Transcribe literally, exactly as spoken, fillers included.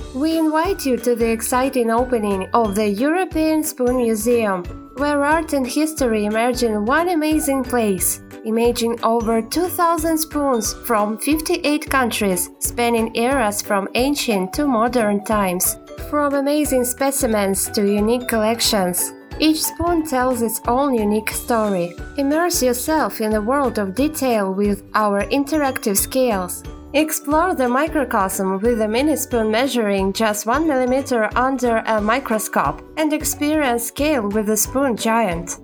We invite you to the exciting opening of the European Spoon Museum, where art and history emerge in one amazing place. Imagine over two thousand spoons from fifty-eight countries, spanning eras from ancient to modern times. From amazing specimens to unique collections, each spoon tells its own unique story. Immerse yourself in a world of detail with our interactive scales. Explore the microcosm with a mini spoon measuring just one millimeter under a microscope, and experience scale with the spoon giant.